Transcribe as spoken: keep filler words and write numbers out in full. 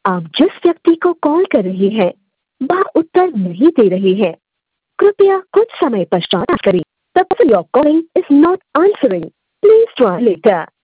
आप जिस व्यक्ति को कॉल कर रहे हैं वह उत्तर नहीं दे रहे हैं। कृपया कुछ समय पश्चात करें। The person you're calling is not answering. Please try later.